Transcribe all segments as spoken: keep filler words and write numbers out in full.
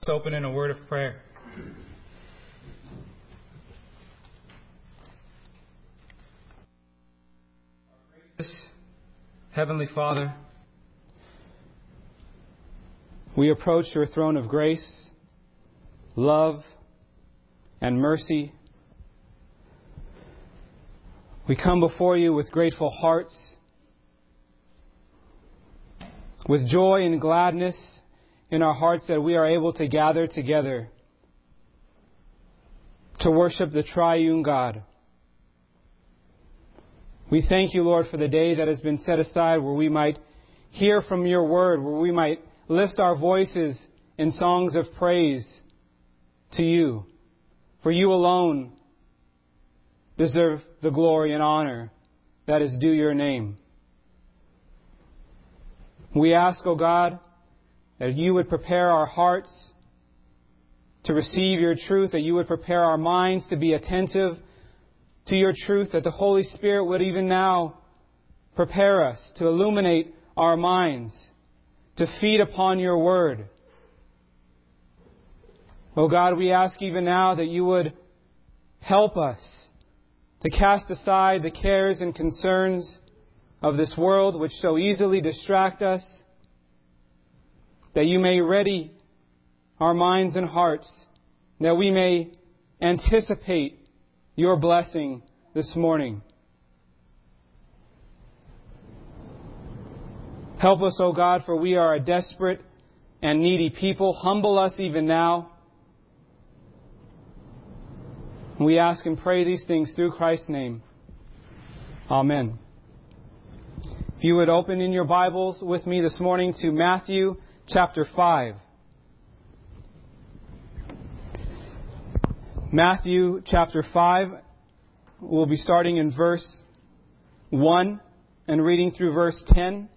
Let's open in a word of prayer. Heavenly Father, we approach your throne of grace, love, and mercy. We come before you with grateful hearts, with joy and gladness in our hearts that we are able to gather together to worship the triune God. We thank you, Lord, for the day that has been set aside where we might hear from your word, where we might lift our voices in songs of praise to you. For you alone deserve the glory and honor that is due your name. We ask, O God, that you would prepare our hearts to receive your truth, that you would prepare our minds to be attentive to your truth, that the Holy Spirit would even now prepare us to illuminate our minds, to feed upon your word. Oh God, we ask even now that you would help us to cast aside the cares and concerns of this world which so easily distract us, that you may ready our minds and hearts, that we may anticipate your blessing this morning. Help us, O God, for we are a desperate and needy people. Humble us even now. We ask and pray these things through Christ's name. Amen. If you would open in your Bibles with me this morning to Matthew chapter five. Matthew chapter five, we'll be starting in verse one and reading through verse ten.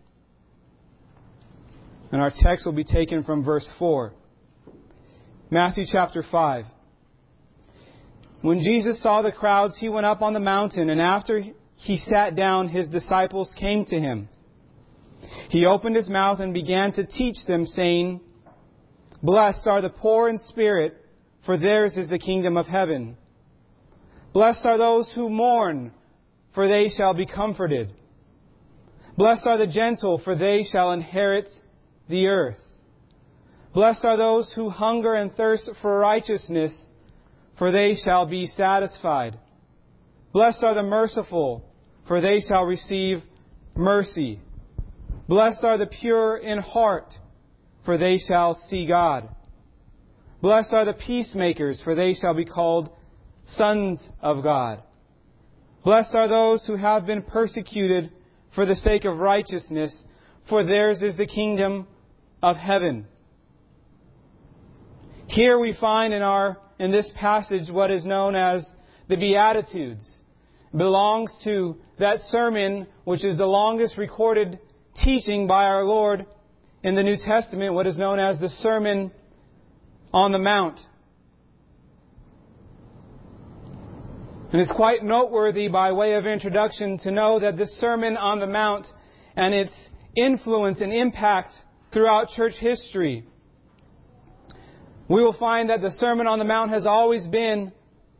And our text will be taken from verse four. Matthew chapter five. When Jesus saw the crowds, he went up on the mountain, and after he sat down, his disciples came to him. He opened his mouth and began to teach them, saying, "Blessed are the poor in spirit, for theirs is the kingdom of heaven. Blessed are those who mourn, for they shall be comforted. Blessed are the gentle, for they shall inherit the earth. Blessed are those who hunger and thirst for righteousness, for they shall be satisfied. Blessed are the merciful, for they shall receive mercy. Blessed are the pure in heart, for they shall see God. Blessed are the peacemakers, for they shall be called sons of God. Blessed are those who have been persecuted for the sake of righteousness, for theirs is the kingdom of heaven." Here we find in our in this passage what is known as the Beatitudes. It belongs to that sermon which is the longest recorded teaching by our Lord in the New Testament, what is known as the Sermon on the Mount. And it's quite noteworthy by way of introduction to know that this Sermon on the Mount and its influence and impact throughout church history, we will find that the Sermon on the Mount has always been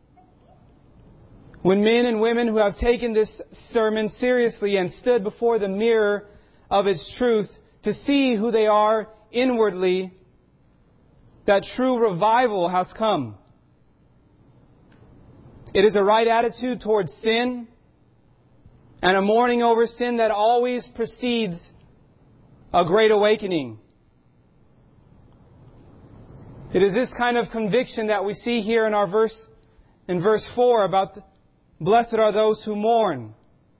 when men and women who have taken this sermon seriously and stood before the mirror of its truth to see who they are inwardly, that true revival has come. It is a right attitude towards sin and a mourning over sin that always precedes a great awakening. It is this kind of conviction that we see here in our verse, in verse four, about the, blessed are those who mourn.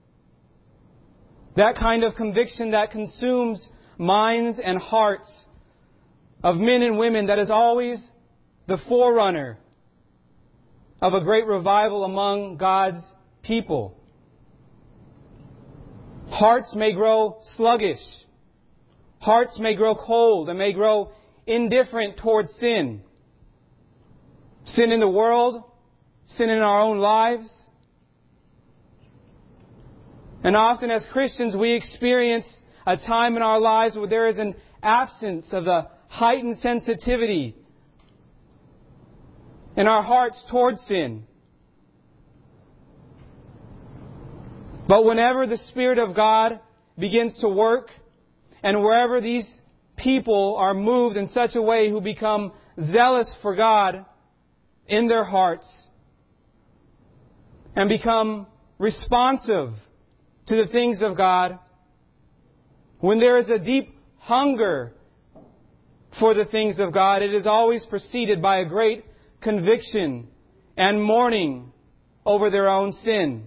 That kind of conviction that consumes minds and hearts of men and women, that is always the forerunner of a great revival among God's people. Hearts may grow sluggish. Hearts may grow cold and may grow indifferent towards sin. Sin in the world, sin in our own lives. And often as Christians we experience a time in our lives where there is an absence of the heightened sensitivity in our hearts towards sin. But whenever the Spirit of God begins to work, and wherever these people are moved in such a way who become zealous for God in their hearts and become responsive to the things of God, when there is a deep hunger for the things of God, it is always preceded by a great conviction and mourning over their own sin.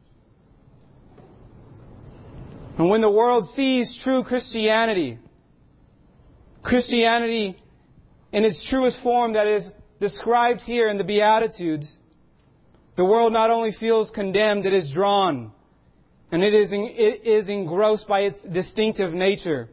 And when the world sees true Christianity, Christianity in its truest form that is described here in the Beatitudes, the world not only feels condemned, it is drawn, and it is, it is engrossed by its distinctive nature.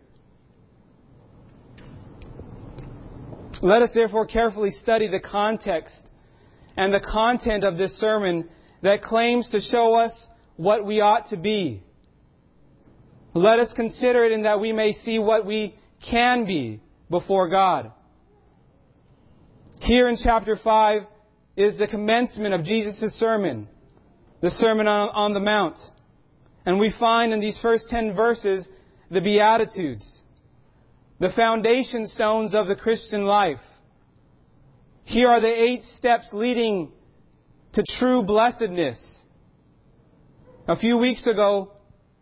Let us therefore carefully study the context and the content of this sermon that claims to show us what we ought to be. Let us consider it in that we may see what we can be before God. Here in chapter five is the commencement of Jesus' sermon, the Sermon on, on the Mount. And we find in these first ten verses the Beatitudes, the foundation stones of the Christian life. Here are the eight steps leading to true blessedness. A few weeks ago,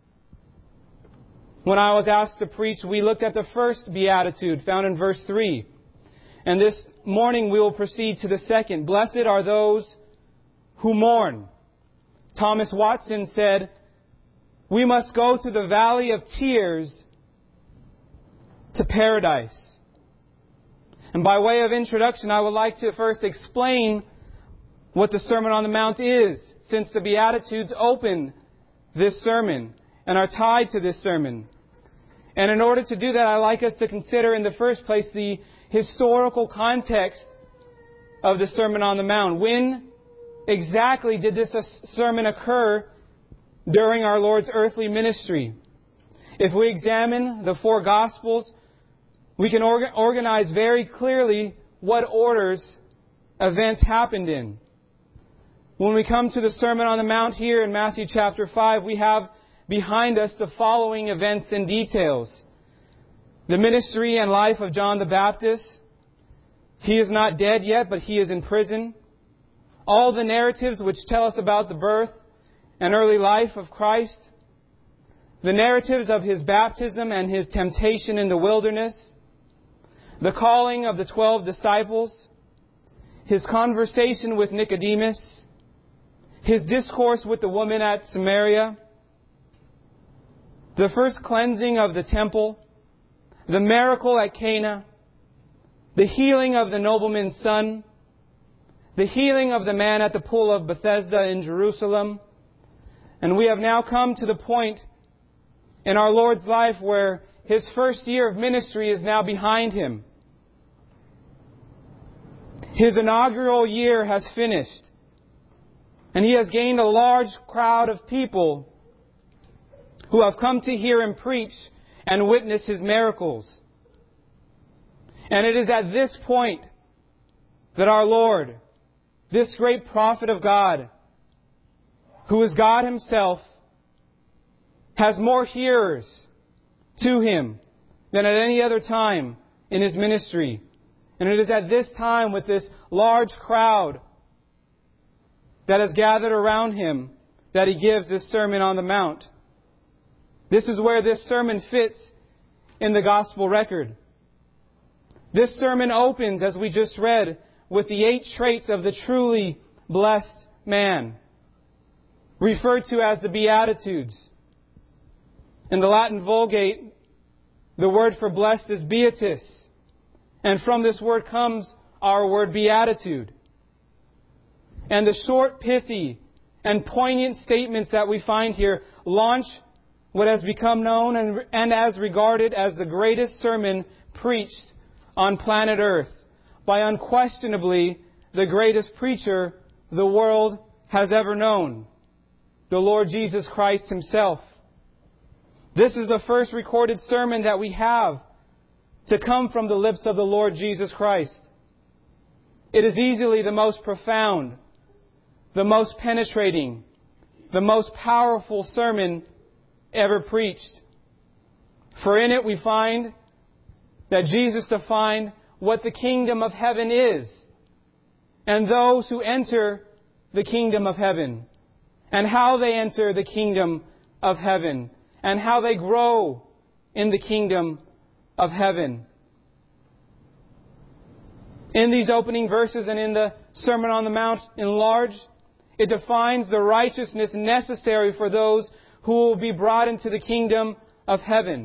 when I was asked to preach, we looked at the first Beatitude found in verse three. And this morning we will proceed to the second. Blessed are those who mourn. Thomas Watson said, we must go through the valley of tears to paradise. And by way of introduction, I would like to first explain what the Sermon on the Mount is, since the Beatitudes open this sermon and are tied to this sermon. And in order to do that, I'd like us to consider in the first place the historical context of the Sermon on the Mount. When exactly did this sermon occur during our Lord's earthly ministry? If we examine the four Gospels, we can orga- organize very clearly what orders events happened in. When we come to the Sermon on the Mount here in Matthew chapter five, we have behind us the following events and details. The ministry and life of John the Baptist. He is not dead yet, but he is in prison. All the narratives which tell us about the birth and early life of Christ. The narratives of His baptism and His temptation in the wilderness. The calling of the twelve disciples. His conversation with Nicodemus. His discourse with the woman at Samaria. The first cleansing of the temple. The miracle at Cana. The healing of the nobleman's son. The healing of the man at the pool of Bethesda in Jerusalem. And we have now come to the point in our Lord's life where His first year of ministry is now behind Him. His inaugural year has finished. And He has gained a large crowd of people who have come to hear Him preach and witness His miracles. And it is at this point that our Lord, this great prophet of God, who is God Himself, has more hearers to Him than at any other time in His ministry. And it is at this time, with this large crowd that has gathered around Him, that He gives this Sermon on the Mount. This is where this sermon fits in the Gospel record. This sermon opens, as we just read, with the eight traits of the truly blessed man, referred to as the Beatitudes. In the Latin Vulgate, the word for blessed is beatus. And from this word comes our word beatitude. And the short, pithy, and poignant statements that we find here launch what has become known and, and as regarded as the greatest sermon preached on planet Earth by unquestionably the greatest preacher the world has ever known, the Lord Jesus Christ Himself. This is the first recorded sermon that we have to come from the lips of the Lord Jesus Christ. It is easily the most profound, the most penetrating, the most powerful sermon ever preached. For in it we find that Jesus defined what the kingdom of heaven is, and those who enter the kingdom of heaven, and how they enter the kingdom of heaven, and how they grow in the kingdom of heaven. In these opening verses and in the Sermon on the Mount in large, it defines the righteousness necessary for those who will be brought into the kingdom of heaven.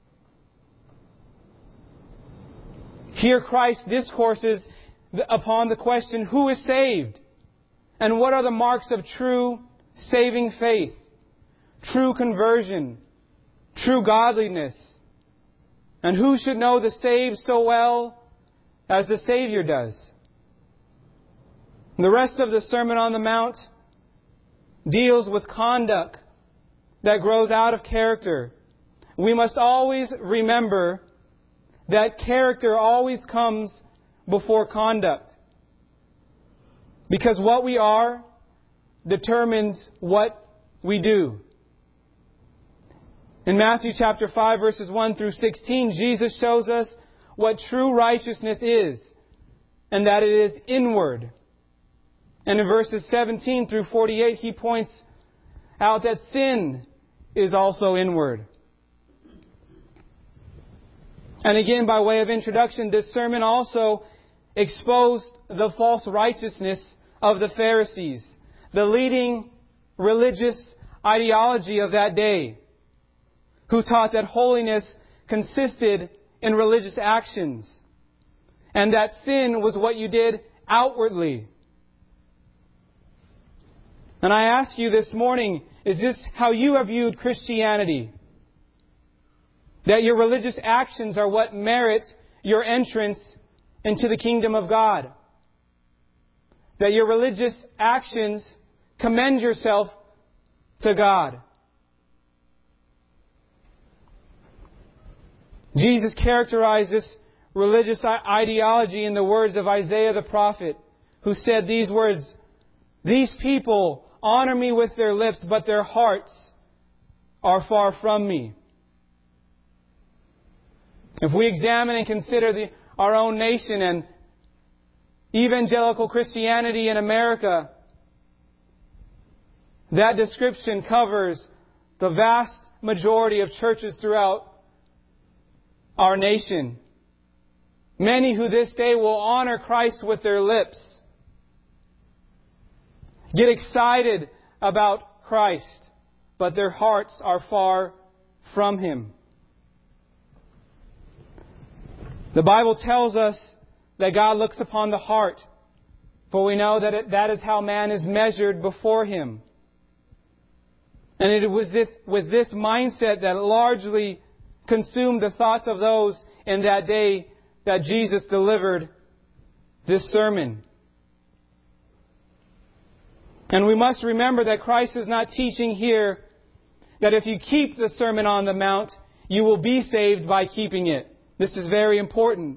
Here Christ discourses upon the question, who is saved? And what are the marks of true saving faith, true conversion, true godliness? And who should know the saved so well as the Savior does? The rest of the Sermon on the Mount deals with conduct that grows out of character. We must always remember that character always comes before conduct. Because what we are determines what we do. In Matthew chapter five, verses one through sixteen, Jesus shows us what true righteousness is, and that it is inward. And in verses seventeen through forty-eight, He points out that sin is also inward. And again, by way of introduction, this sermon also exposed the false righteousness of the Pharisees, the leading religious ideology of that day, who taught that holiness consisted in religious actions, and that sin was what you did outwardly. And I ask you this morning, is this how you have viewed Christianity? That your religious actions are what merit your entrance into the kingdom of God? That your religious actions commend yourself to God? Jesus characterized this religious ideology in the words of Isaiah the prophet, who said these words, "These people honor me with their lips, but their hearts are far from me." If we examine and consider the, our own nation and evangelical Christianity in America, that description covers the vast majority of churches throughout our nation. Many who this day will honor Christ with their lips, get excited about Christ, but their hearts are far from Him. The Bible tells us that God looks upon the heart, for we know that it, that is how man is measured before Him. And it was this, with this mindset that largely consumed the thoughts of those in that day that Jesus delivered this sermon. And we must remember that Christ is not teaching here that if you keep the Sermon on the Mount, you will be saved by keeping it. This is very important.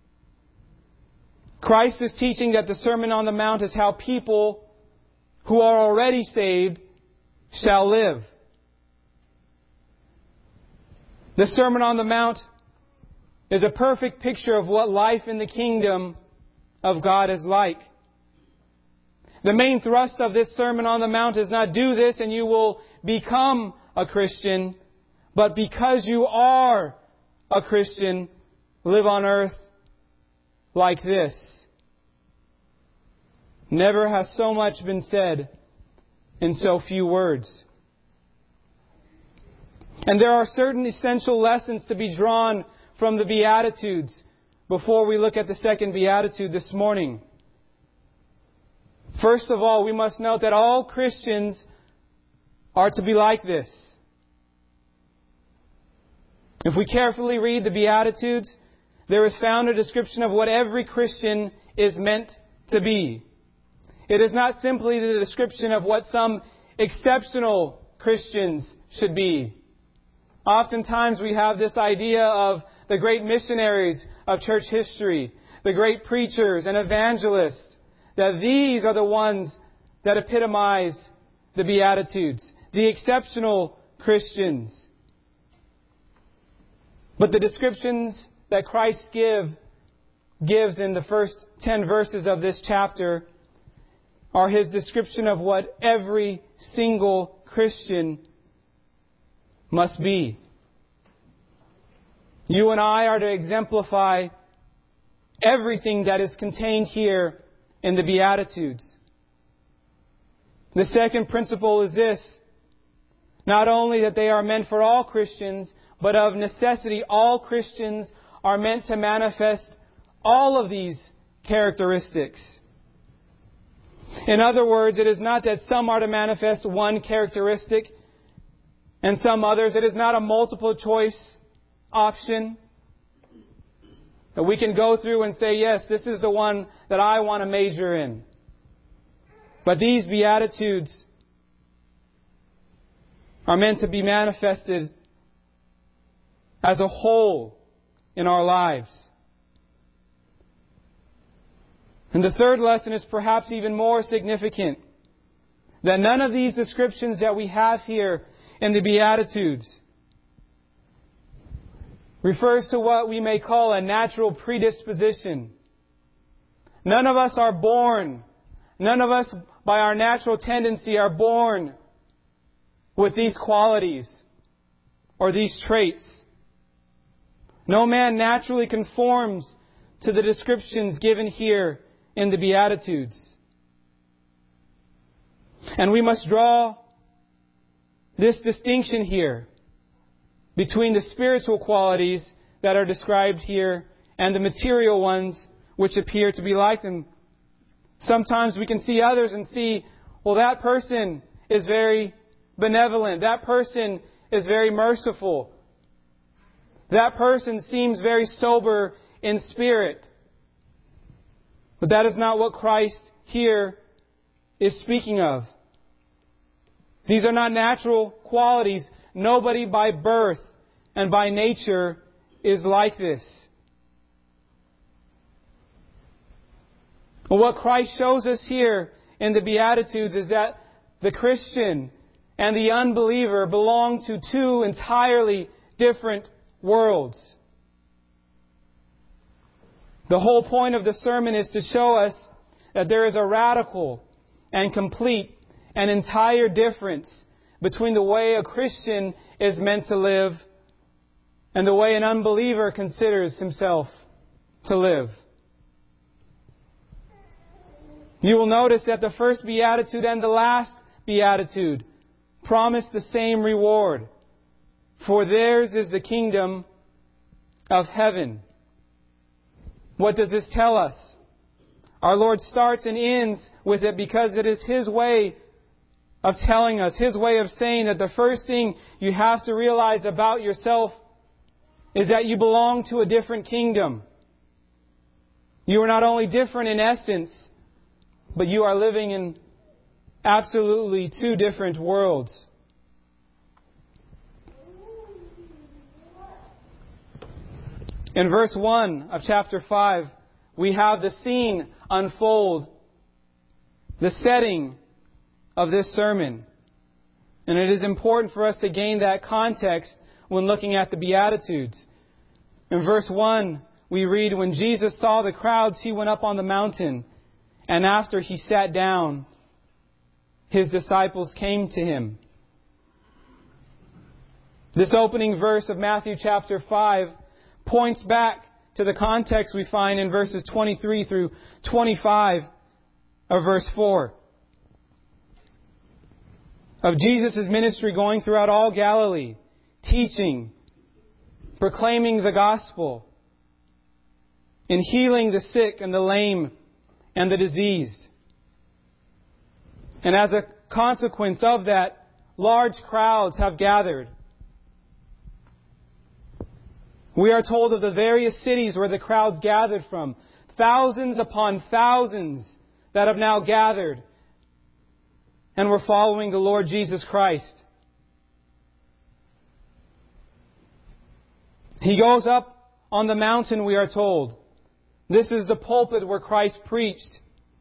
Christ is teaching that the Sermon on the Mount is how people who are already saved shall live. The Sermon on the Mount is a perfect picture of what life in the kingdom of God is like. The main thrust of this Sermon on the Mount is not do this and you will become a Christian, but because you are a Christian, live on earth like this. Never has so much been said in so few words. And there are certain essential lessons to be drawn from the Beatitudes before we look at the second Beatitude this morning. First of all, we must note that all Christians are to be like this. If we carefully read the Beatitudes, there is found a description of what every Christian is meant to be. It is not simply the description of what some exceptional Christians should be. Oftentimes we have this idea of the great missionaries of church history, the great preachers and evangelists, that these are the ones that epitomize the Beatitudes, the exceptional Christians. But the descriptions that Christ give, gives in the first ten verses of this chapter are His description of what every single Christian must be. You and I are to exemplify everything that is contained here in the Beatitudes. The second principle is this: not only that they are meant for all Christians, but of necessity all Christians are meant to manifest all of these characteristics. In other words, it is not that some are to manifest one characteristic and some others. It is not a multiple choice option that we can go through and say, yes, this is the one that I want to major in. But these Beatitudes are meant to be manifested as a whole in our lives. And the third lesson is perhaps even more significant. That none of these descriptions that we have here in the Beatitudes refers to what we may call a natural predisposition. None of us are born, none of us by our natural tendency are born with these qualities or these traits. No man naturally conforms to the descriptions given here in the Beatitudes. And we must draw this distinction here between the spiritual qualities that are described here and the material ones which appear to be like them. Sometimes we can see others and see, well, that person is very benevolent. That person is very merciful. That person seems very sober in spirit. But that is not what Christ here is speaking of. These are not natural qualities. Nobody by birth and by nature is like this. But what Christ shows us here in the Beatitudes is that the Christian and the unbeliever belong to two entirely different worlds. The whole point of the sermon is to show us that there is a radical and complete and entire difference between the way a Christian is meant to live and the way an unbeliever considers himself to live. You will notice that the first beatitude and the last beatitude promise the same reward. For theirs is the kingdom of heaven. What does this tell us? Our Lord starts and ends with it because it is His way of telling us, His way of saying that the first thing you have to realize about yourself is that you belong to a different kingdom. You are not only different in essence, but you are living in absolutely two different worlds. In verse one of chapter five, we have the scene unfold, the setting of this sermon. And it is important for us to gain that context when looking at the Beatitudes. In verse one, we read, when Jesus saw the crowds, He went up on the mountain, and after He sat down, His disciples came to Him. This opening verse of Matthew chapter five points back to the context we find in verses twenty-three through twenty-five of verse four. Of Jesus' ministry going throughout all Galilee, teaching, proclaiming the gospel, and healing the sick and the lame and the diseased. And as a consequence of that, large crowds have gathered. We are told of the various cities where the crowds gathered from. Thousands upon thousands that have now gathered and were following the Lord Jesus Christ. He goes up on the mountain, we are told. This is the pulpit where Christ preached.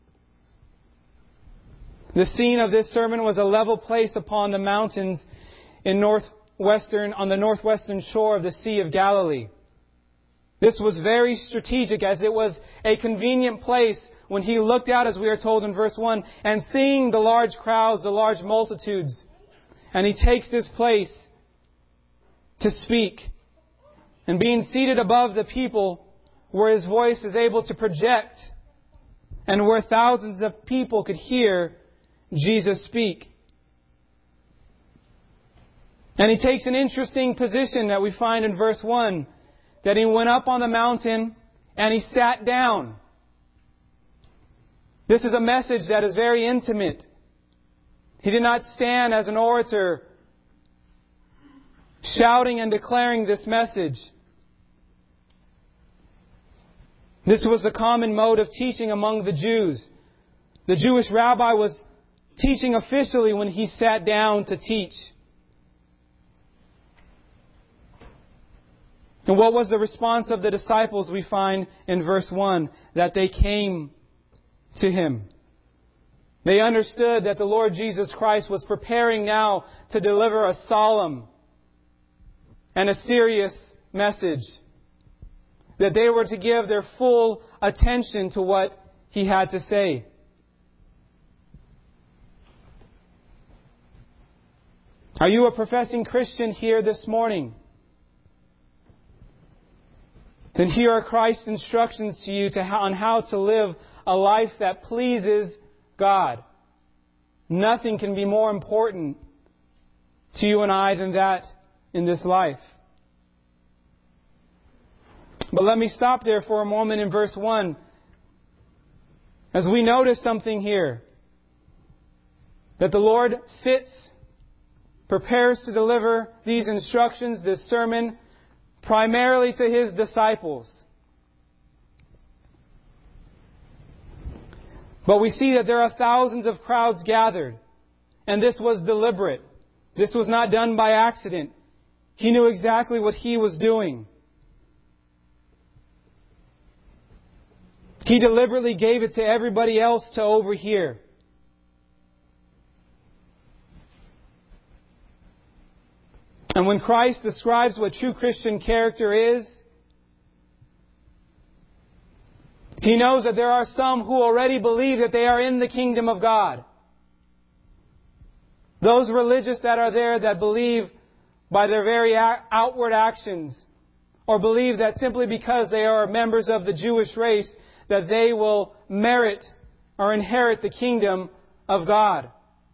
The scene of this sermon was a level place upon the mountains in northwestern, on the northwestern shore of the Sea of Galilee. This was very strategic, as it was a convenient place when He looked out, as we are told in verse one, and seeing the large crowds, the large multitudes, and He takes this place to speak. And being seated above the people, where His voice is able to project, and where thousands of people could hear Jesus speak. And He takes an interesting position that we find in verse one, that He went up on the mountain and He sat down. This is a message that is very intimate. He did not stand as an orator shouting and declaring this message. This was the common mode of teaching among the Jews. The Jewish rabbi was teaching officially when he sat down to teach. And what was the response of the disciples? We find in verse one that they came to Him. They understood that the Lord Jesus Christ was preparing now to deliver a solemn and a serious message. That they were to give their full attention to what He had to say. Are you a professing Christian here this morning? Then here are Christ's instructions to you to how, on how to live a life that pleases God. Nothing can be more important to you and I than that in this life. But let me stop there for a moment in verse one. As we notice something here. That the Lord sits, prepares to deliver these instructions, this sermon, primarily to His disciples. But we see that there are thousands of crowds gathered. And this was deliberate. This was not done by accident. He knew exactly what He was doing. He deliberately gave it to everybody else to overhear. And when Christ describes what true Christian character is, He knows that there are some who already believe that they are in the kingdom of God. Those religious that are there that believe by their very outward actions, or believe that simply because they are members of the Jewish race, that they will merit or inherit the kingdom of God.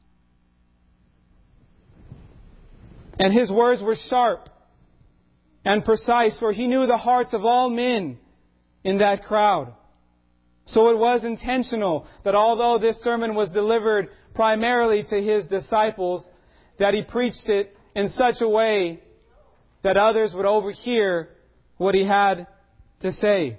And His words were sharp and precise, for He knew the hearts of all men in that crowd. So it was intentional that although this sermon was delivered primarily to His disciples, that He preached it in such a way that others would overhear what He had to say.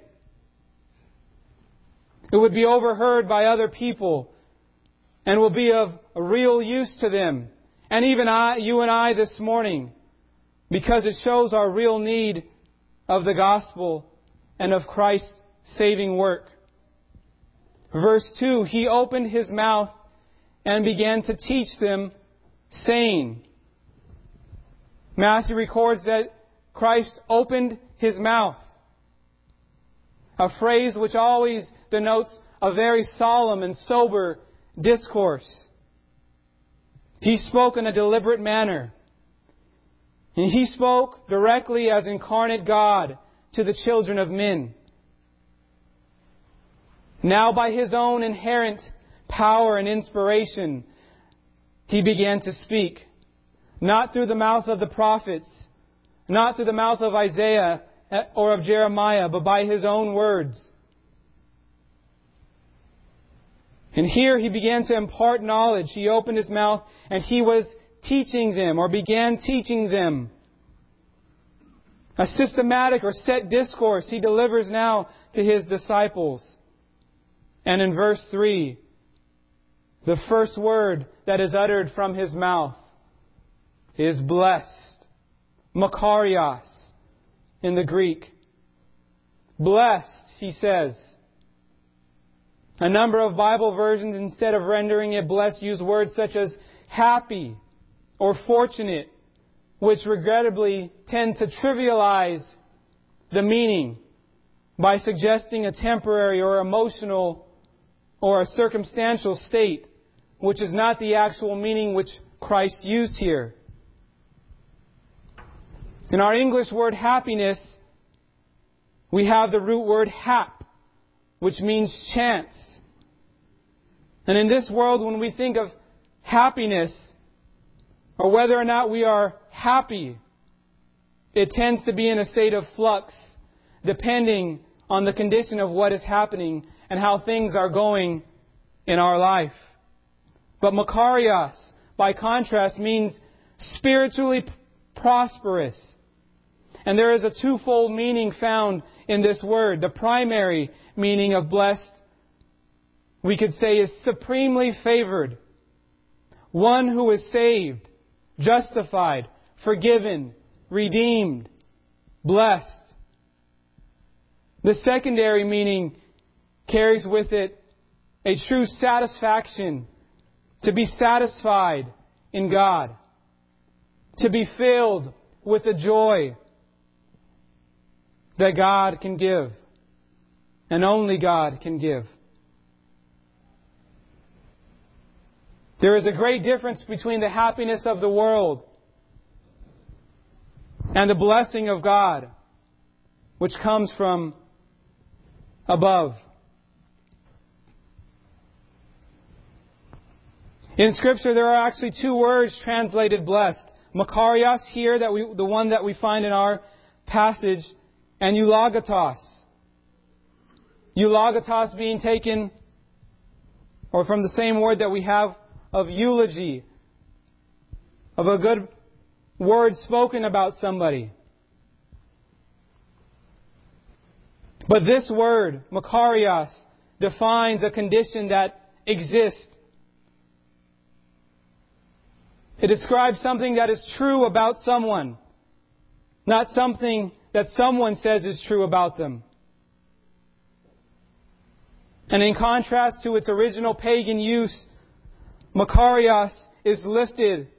It would be overheard by other people and will be of real use to them. And even I, you and I this morning, because it shows our real need of the gospel and of Christ's saving work. Verse two, He opened His mouth and began to teach them, saying. Matthew records that Christ opened His mouth. A phrase which always denotes a very solemn and sober discourse. He spoke in a deliberate manner. And He spoke directly as incarnate God to the children of men. Now by His own inherent power and inspiration, He began to speak. Not through the mouth of the prophets, not through the mouth of Isaiah or of Jeremiah, but by His own words. And here He began to impart knowledge. He opened His mouth and He was teaching them, or began teaching them. A systematic or set discourse He delivers now to His disciples. And in verse three, the first word that is uttered from His mouth is blessed. Makarios in the Greek. Blessed, he says. A number of Bible versions, instead of rendering it blessed, use words such as happy or fortunate, which regrettably tend to trivialize the meaning by suggesting a temporary or emotional or a circumstantial state, which is not the actual meaning which Christ used here. In our English word happiness, we have the root word hap, which means chance. And in this world, when we think of happiness, or whether or not we are happy, it tends to be in a state of flux, depending on the condition of what is happening and how things are going in our life. But makarios, by contrast, means spiritually prosperous. And there is a twofold meaning found in this word. The primary meaning of blessed, we could say, is supremely favored. One who is saved, justified, forgiven, redeemed, blessed. The secondary meaning carries with it a true satisfaction, to be satisfied in God, to be filled with the joy that God can give, and only God can give. There is a great difference between the happiness of the world and the blessing of God, which comes from above. In Scripture, there are actually two words translated blessed. Makarios here, that we, the one that we find in our passage, and eulagatos. Eulagatos being taken, or from the same word that we have of eulogy, of a good word spoken about somebody. But this word, makarios, defines a condition that exists. It describes something that is true about someone, not something that someone says is true about them. And in contrast to its original pagan use, makarios is lifted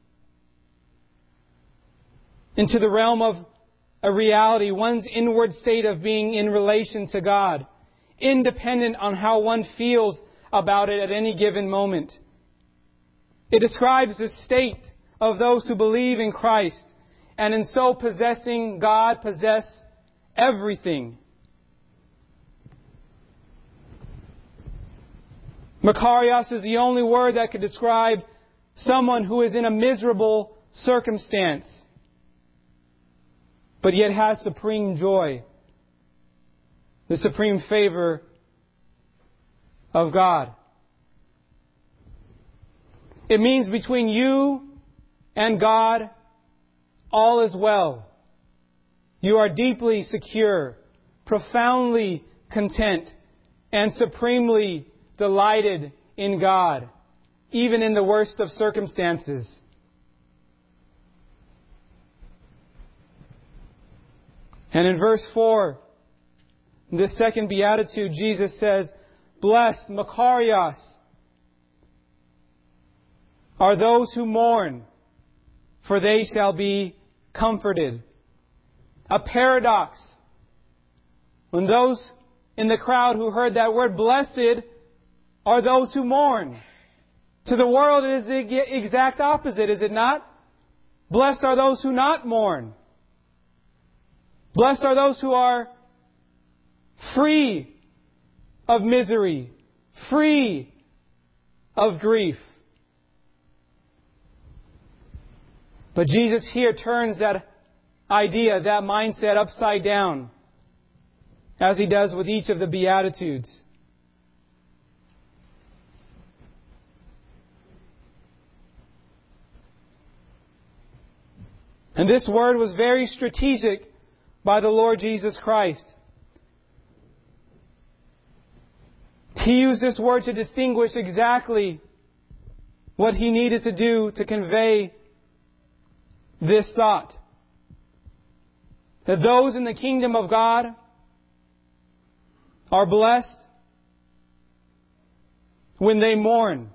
into the realm of a reality, one's inward state of being in relation to God, independent on how one feels about it at any given moment. It describes the state of those who believe in Christ, and in so possessing God, possess everything. Makarios is the only word that could describe someone who is in a miserable circumstance, but yet has supreme joy, the supreme favor of God. It means between you and God, all is well. You are deeply secure, profoundly content, and supremely delighted in God, even in the worst of circumstances. And in verse four, in this second beatitude, Jesus says, "Blessed, makarios, are those who mourn, for they shall be comforted." A paradox. When those in the crowd who heard that word, blessed are those who mourn. To the world it is the exact opposite, is it not? Blessed are those who not mourn. Blessed are those who are free of misery, free of grief. But Jesus here turns that idea, that mindset upside down, as He does with each of the Beatitudes. And this word was very strategic by the Lord Jesus Christ. He used this word to distinguish exactly what He needed to do to convey this thought. That those in the kingdom of God are blessed when they mourn.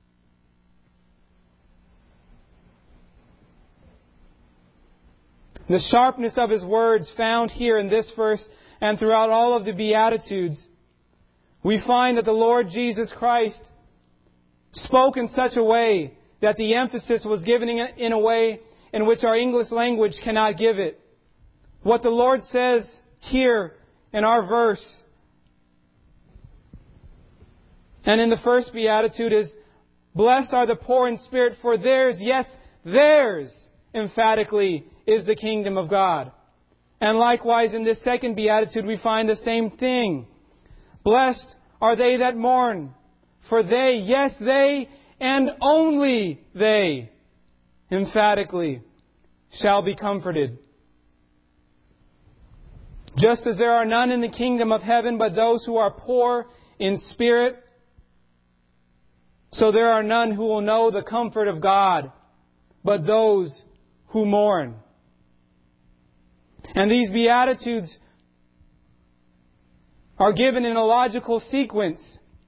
The sharpness of His words found here in this verse and throughout all of the Beatitudes, we find that the Lord Jesus Christ spoke in such a way that the emphasis was given in a way in which our English language cannot give it. What the Lord says here in our verse and in the first Beatitude is, "Blessed are the poor in spirit, for theirs," yes, theirs, emphatically, is the kingdom of God. And likewise in this second Beatitude we find the same thing. "Blessed are they that mourn, for they," yes, they, and only they, emphatically, "shall be comforted." Just as there are none in the kingdom of heaven but those who are poor in spirit, so there are none who will know the comfort of God but those who mourn. And these Beatitudes are given in a logical sequence.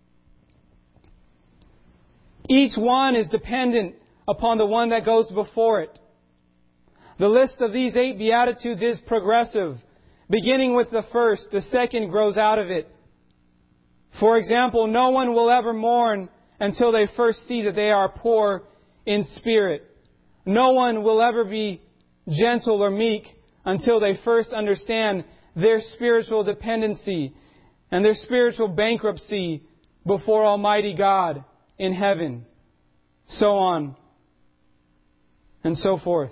Each one is dependent upon the one that goes before it. The list of these eight Beatitudes is progressive. Beginning with the first, the second grows out of it. For example, no one will ever mourn until they first see that they are poor in spirit. No one will ever be gentle or meek until they first understand their spiritual dependency and their spiritual bankruptcy before Almighty God in heaven. So on and so forth.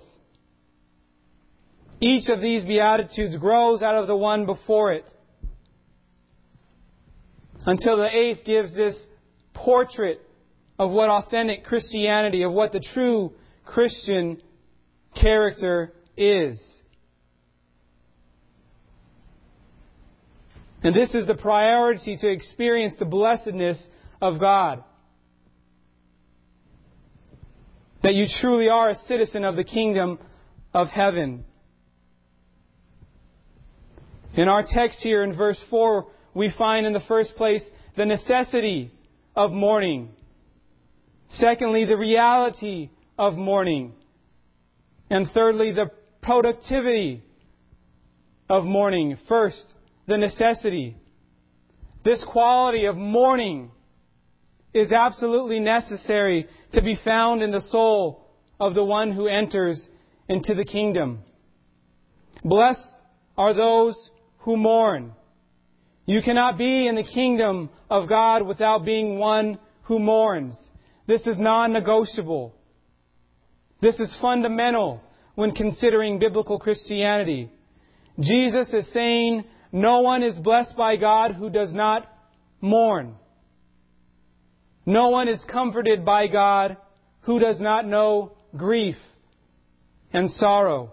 Each of these Beatitudes grows out of the one before it, until the eighth gives this portrait of what authentic Christianity, of what the true Christian character is. And this is the priority to experience the blessedness of God. That you truly are a citizen of the kingdom of heaven. In our text here in verse four, we find in the first place the necessity of mourning. Secondly, the reality of mourning. And thirdly, the productivity of mourning. First, the necessity. This quality of mourning is absolutely necessary to be found in the soul of the one who enters into the kingdom. Blessed are those who mourn. You cannot be in the kingdom of God without being one who mourns. This is non-negotiable. This is fundamental when considering biblical Christianity. Jesus is saying no one is blessed by God who does not mourn. No one is comforted by God who does not know grief and sorrow.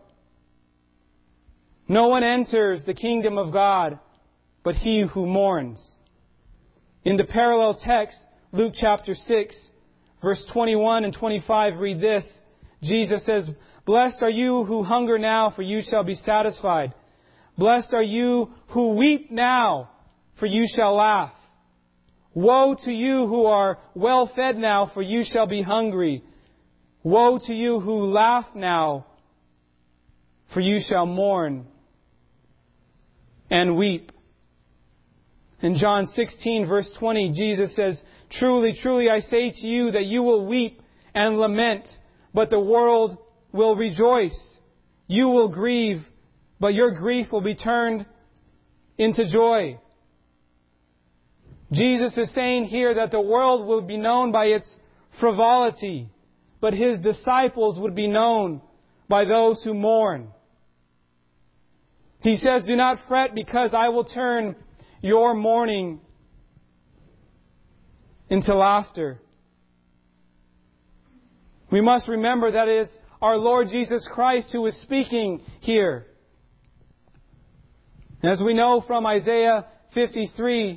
No one enters the kingdom of God but he who mourns. In the parallel text, Luke chapter six, verse twenty-one and twenty-five read this. Jesus says, "Blessed are you who hunger now, for you shall be satisfied. Blessed are you who weep now, for you shall laugh. Woe to you who are well fed now, for you shall be hungry. Woe to you who laugh now, for you shall mourn and weep." In John sixteen, verse twenty, Jesus says, "Truly, truly, I say to you that you will weep and lament, but the world will rejoice. You will grieve, but your grief will be turned into joy." Jesus is saying here that the world will be known by its frivolity, but His disciples would be known by those who mourn. He says, "Do not fret, because I will turn your mourning into laughter." We must remember that it is our Lord Jesus Christ who is speaking here. As we know from Isaiah fifty-three,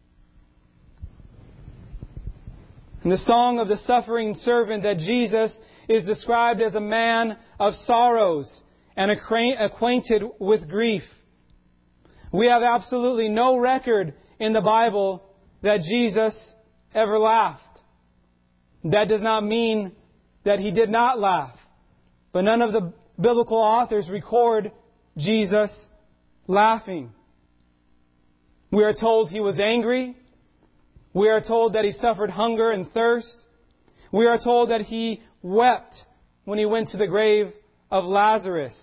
in the song of the suffering servant, that Jesus is described as a man of sorrows and acquainted with grief. We have absolutely no record in the Bible that Jesus ever laughed. That does not mean that He did not laugh. But none of the biblical authors record Jesus laughing. We are told He was angry. We are told that He suffered hunger and thirst. We are told that He wept when He went to the grave of Lazarus.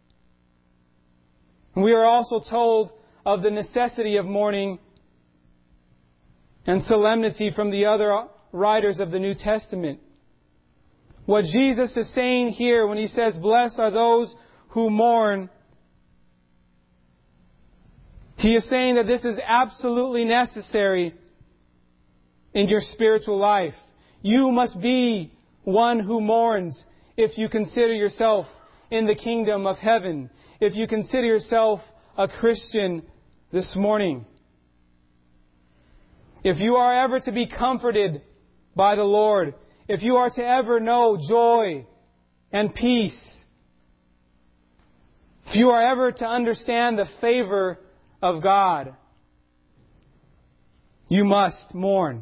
We are also told of the necessity of mourning and solemnity from the other writers of the New Testament. What Jesus is saying here when He says, "Blessed are those who mourn," He is saying that this is absolutely necessary in your spiritual life. You must be one who mourns if you consider yourself in the kingdom of heaven, if you consider yourself a Christian this morning. If you are ever to be comforted by the Lord, if you are to ever know joy and peace, if you are ever to understand the favor of God, you must mourn.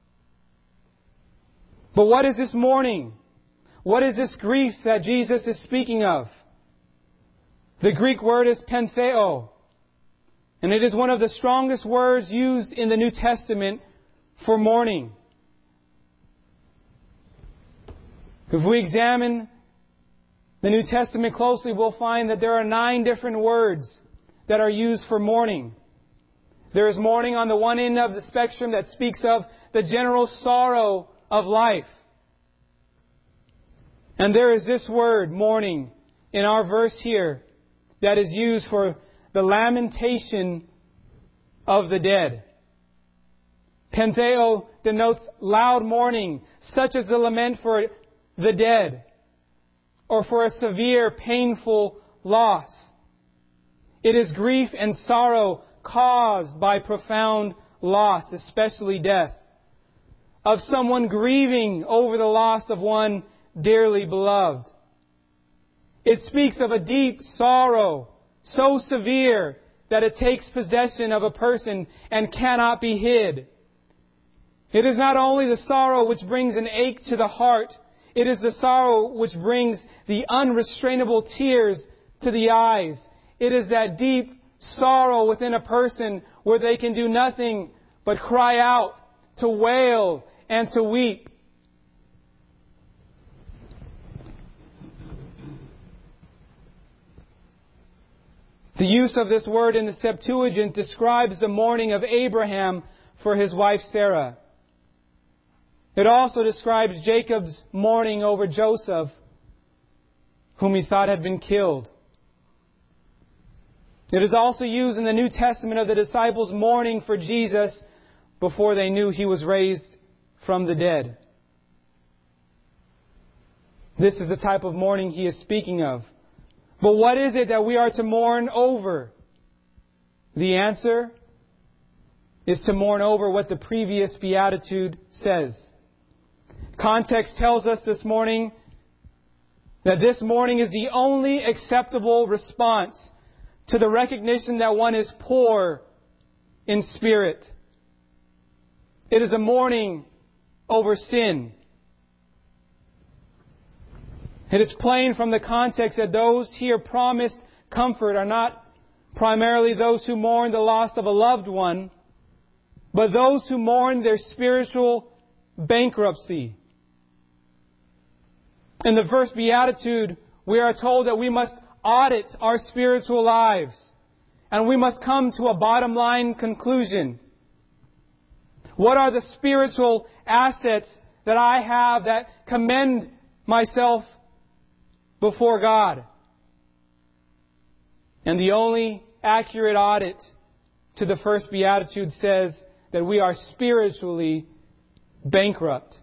But what is this mourning? What is this grief that Jesus is speaking of? The Greek word is pentheo, and it is one of the strongest words used in the New Testament for mourning. If we examine the New Testament closely, we'll find that there are nine different words that are used for mourning. There is mourning on the one end of the spectrum that speaks of the general sorrow of life. And there is this word, mourning, in our verse here that is used for the lamentation of the dead. Pentheo denotes loud mourning, such as the lament for the dead or for a severe, painful loss. It is grief and sorrow caused by profound loss, especially death, of someone grieving over the loss of one dearly beloved. It speaks of a deep sorrow, so severe that it takes possession of a person and cannot be hid. It is not only the sorrow which brings an ache to the heart, it is the sorrow which brings the unrestrainable tears to the eyes. It is that deep sorrow within a person where they can do nothing but cry out, to wail, and to weep. The use of this word in the Septuagint describes the mourning of Abraham for his wife Sarah. It also describes Jacob's mourning over Joseph, whom he thought had been killed. It is also used in the New Testament of the disciples mourning for Jesus before they knew He was raised from the dead. This is the type of mourning He is speaking of. But what is it that we are to mourn over? The answer is to mourn over what the previous beatitude says. Context tells us this morning that this mourning is the only acceptable response to the recognition that one is poor in spirit. It is a mourning over sin. It is plain from the context that those here promised comfort are not primarily those who mourn the loss of a loved one, but those who mourn their spiritual bankruptcy. In the first beatitude, we are told that we must audit our spiritual lives, and we must come to a bottom line conclusion. What are the spiritual assets that I have that commend myself before God? And the only accurate audit to the first beatitude says that we are spiritually bankrupt.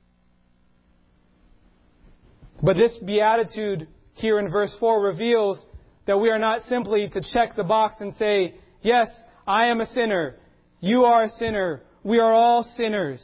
But this beatitude here in verse four reveals that we are not simply to check the box and say, yes, I am a sinner. You are a sinner. We are all sinners.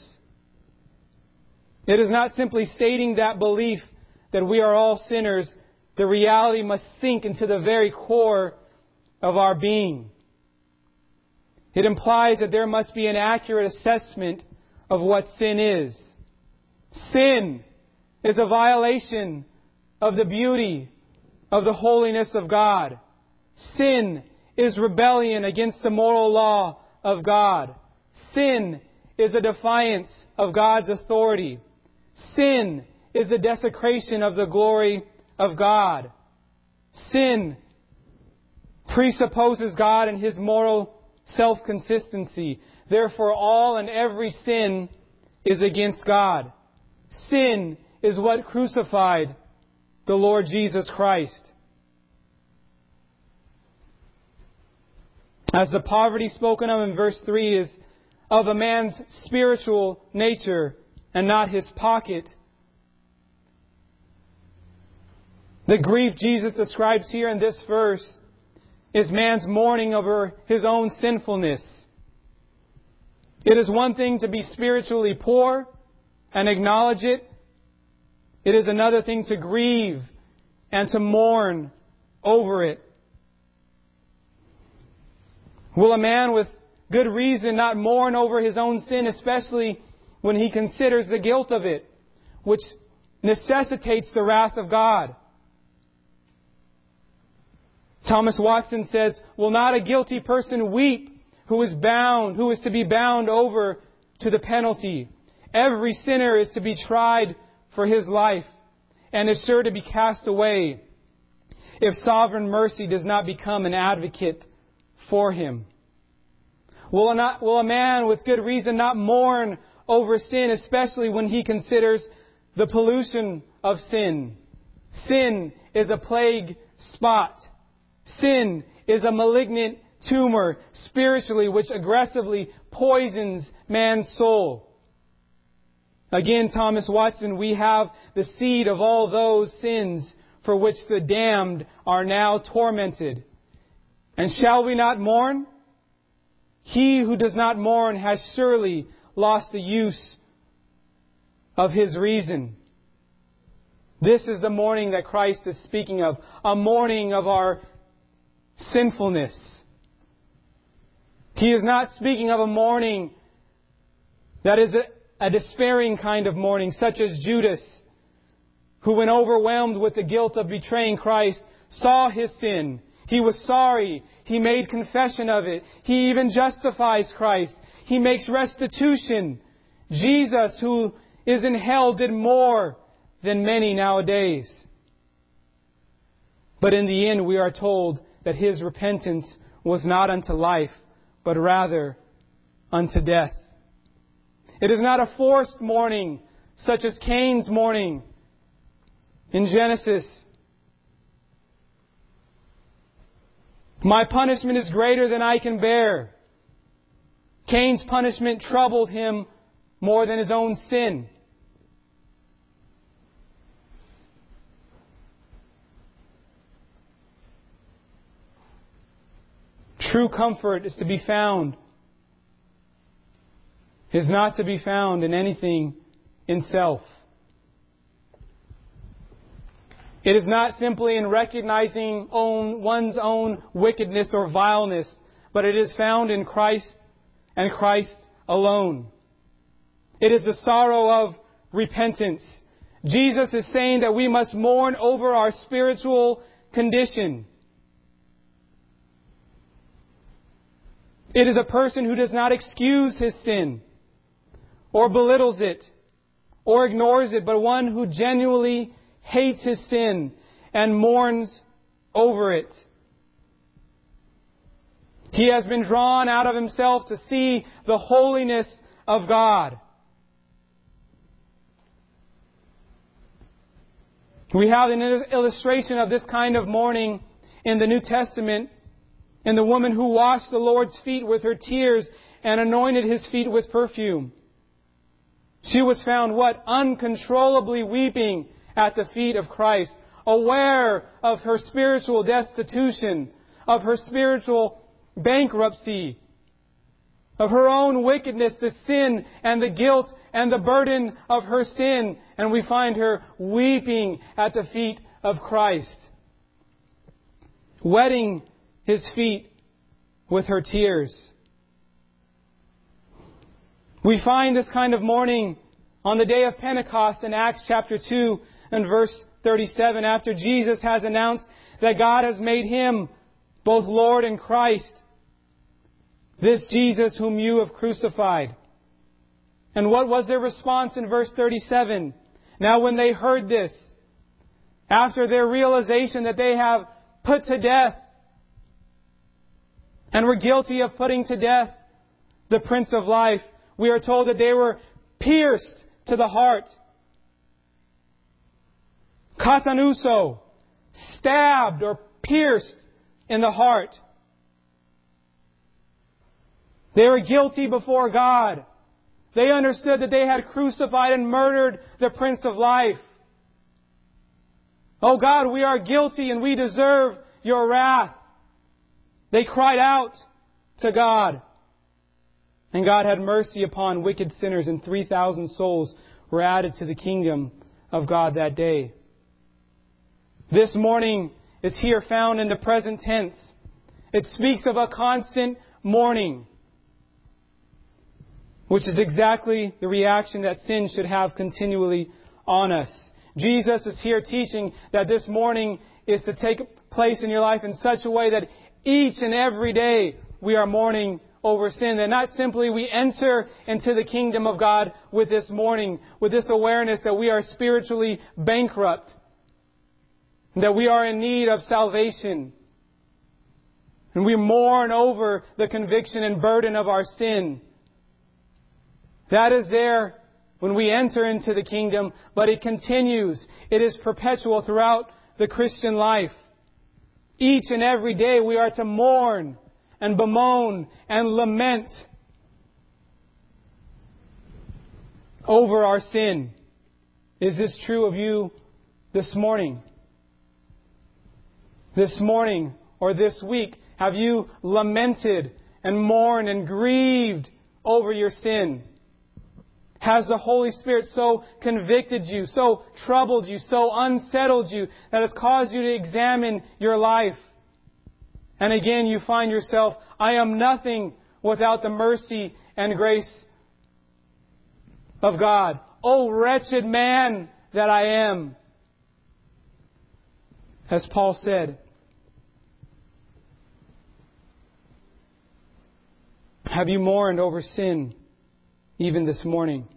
It is not simply stating that belief that we are all sinners. The reality must sink into the very core of our being. It implies that there must be an accurate assessment of what sin is. Sin is a violation of the beauty of the holiness of God. Sin is rebellion against the moral law of God. Sin is a defiance of God's authority. Sin is a desecration of the glory of God. Sin presupposes God and His moral self-consistency. Therefore, all and every sin is against God. Sin is what crucified the Lord Jesus Christ. As the poverty spoken of in verse three is of a man's spiritual nature and not his pocket, the grief Jesus describes here in this verse is man's mourning over his own sinfulness. It is one thing to be spiritually poor and acknowledge it. It is another thing to grieve and to mourn over it. Will a man with good reason not mourn over his own sin, especially when he considers the guilt of it, which necessitates the wrath of God? Thomas Watson says, "Will not a guilty person weep who is bound, who is to be bound over to the penalty? Every sinner is to be tried for his life and is sure to be cast away if sovereign mercy does not become an advocate for him." Will a, not, will a man with good reason not mourn over sin, especially when he considers the pollution of sin? Sin is a plague spot. Sin is a malignant tumor spiritually which aggressively poisons man's soul. Again, Thomas Watson, we have the seed of all those sins for which the damned are now tormented. And shall we not mourn? He who does not mourn has surely lost the use of his reason. This is the mourning that Christ is speaking of, a mourning of our sinfulness. He is not speaking of a mourning that is a, a despairing kind of mourning, such as Judas, who, when overwhelmed with the guilt of betraying Christ, saw his sin. He was sorry. He made confession of it. He even justifies Christ. He makes restitution. Jesus, who is in hell, did more than many nowadays. But in the end, we are told that His repentance was not unto life, but rather unto death. It is not a forced mourning, such as Cain's mourning in Genesis. My punishment is greater than I can bear. Cain's punishment troubled him more than his own sin. True comfort is to be found, is not to be found in anything in self. It is not simply in recognizing own, one's own wickedness or vileness, but it is found in Christ and Christ alone. It is the sorrow of repentance. Jesus is saying that we must mourn over our spiritual condition. It is a person who does not excuse his sin or belittles it or ignores it, but one who genuinely hates his sin and mourns over it. He has been drawn out of himself to see the holiness of God. We have an illustration of this kind of mourning in the New Testament in the woman who washed the Lord's feet with her tears and anointed His feet with perfume. She was found what? Uncontrollably weeping at the feet of Christ, aware of her spiritual destitution, of her spiritual bankruptcy, of her own wickedness, the sin and the guilt and the burden of her sin. And we find her weeping at the feet of Christ, wetting His feet with her tears. We find this kind of mourning on the day of Pentecost in Acts chapter two and verse thirty-seven, after Jesus has announced that God has made Him both Lord and Christ, this Jesus whom you have crucified. And what was their response in verse thirty-seven? Now when they heard this, after their realization that they have put to death and were guilty of putting to death the Prince of Life, we are told that they were pierced to the heart. Katanuso, stabbed or pierced in the heart. They were guilty before God. They understood that they had crucified and murdered the Prince of Life. Oh God, we are guilty and we deserve Your wrath. They cried out to God. And God had mercy upon wicked sinners, and three thousand souls were added to the kingdom of God that day. This mourning is here found in the present tense. It speaks of a constant mourning, which is exactly the reaction that sin should have continually on us. Jesus is here teaching that this mourning is to take place in your life in such a way that each and every day we are mourning over sin. That not simply we enter into the kingdom of God with this mourning, with this awareness that we are spiritually bankrupt, that we are in need of salvation. And we mourn over the conviction and burden of our sin. That is there when we enter into the kingdom, but it continues. It is perpetual throughout the Christian life. Each and every day we are to mourn and bemoan and lament over our sin. Is this true of you this morning? This morning or this week, have you lamented and mourned and grieved over your sin? Has the Holy Spirit so convicted you, so troubled you, so unsettled you, that has caused you to examine your life? And again, you find yourself, I am nothing without the mercy and grace of God. O wretched man that I am. As Paul said, have you mourned over sin even this morning?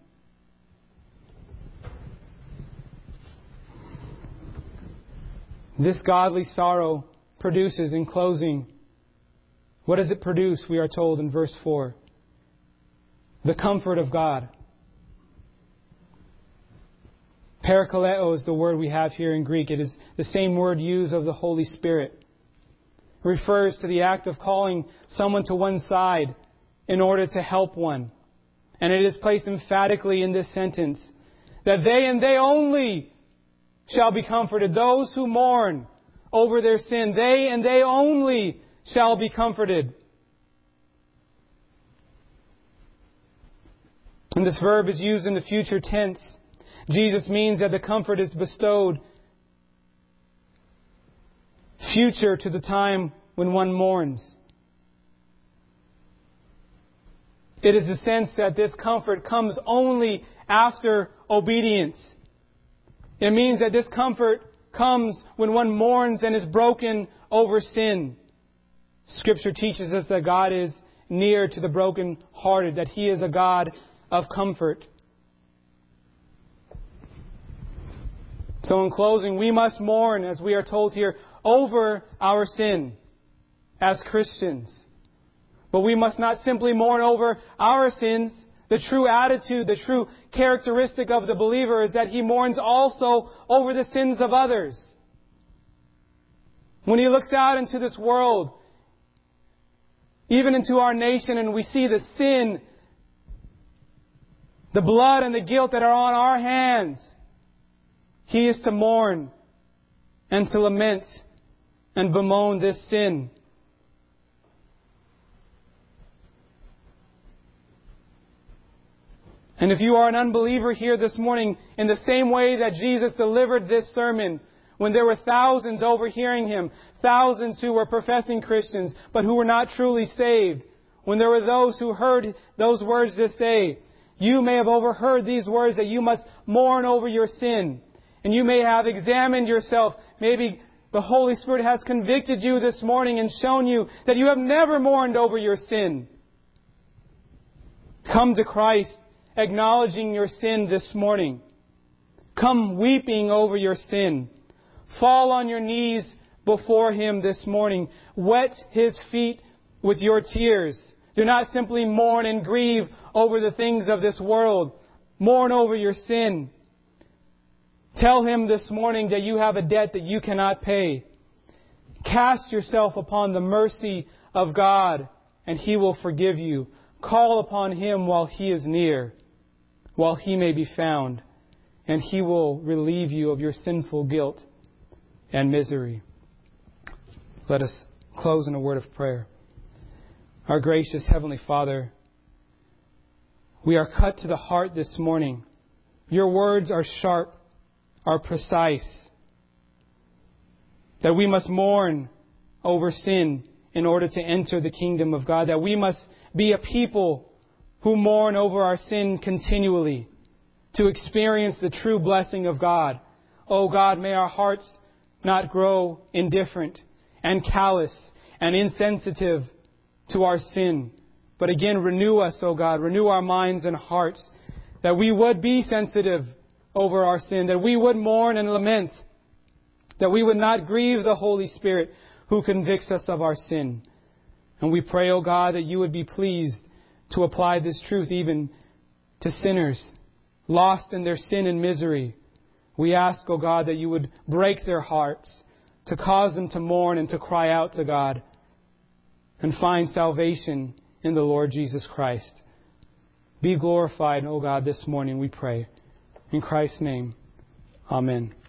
This godly sorrow produces, in closing, what does it produce? We are told in verse four. The comfort of God. Parakaleo is the word we have here in Greek. It is the same word used of the Holy Spirit. It refers to the act of calling someone to one side in order to help one. And it is placed emphatically in this sentence that they and they only shall be comforted. Those who mourn over their sin, they and they only shall be comforted. And this verb is used in the future tense. Jesus means that the comfort is bestowed future to the time when one mourns. It is the sense that this comfort comes only after obedience. It means that this comfort comes when one mourns and is broken over sin. Scripture teaches us that God is near to the broken-hearted, that He is a God of comfort. So in closing, we must mourn, as we are told here, over our sin as Christians. But we must not simply mourn over our sins. The true attitude, the true characteristic of the believer is that he mourns also over the sins of others. When he looks out into this world, even into our nation, and we see the sin, the blood and the guilt that are on our hands, he is to mourn and to lament and bemoan this sin. And if you are an unbeliever here this morning, in the same way that Jesus delivered this sermon, when there were thousands overhearing Him, thousands who were professing Christians, but who were not truly saved, when there were those who heard those words this day, you may have overheard these words that you must mourn over your sin. And you may have examined yourself. Maybe the Holy Spirit has convicted you this morning and shown you that you have never mourned over your sin. Come to Christ, acknowledging your sin this morning. Come weeping over your sin. Fall on your knees before Him this morning. Wet His feet with your tears. Do not simply mourn and grieve over the things of this world. Mourn over your sin. Tell Him this morning that you have a debt that you cannot pay. Cast yourself upon the mercy of God, and He will forgive you. Call upon Him while He is near, while He may be found, and He will relieve you of your sinful guilt and misery. Let us close in a word of prayer. Our gracious Heavenly Father, we are cut to the heart this morning. Your words are sharp, are precise, that we must mourn over sin in order to enter the kingdom of God, that we must be a people who mourn over our sin continually to experience the true blessing of God. Oh God, may our hearts not grow indifferent and callous and insensitive to our sin, but again renew us, oh God, renew our minds and hearts, that we would be sensitive over our sin, that we would mourn and lament, that we would not grieve the Holy Spirit who convicts us of our sin. And we pray, O God, that you would be pleased to apply this truth even to sinners lost in their sin and misery. We ask, O God, that you would break their hearts, to cause them to mourn and to cry out to God and find salvation in the Lord Jesus Christ. Be glorified, O God, this morning, we pray. In Christ's name, amen.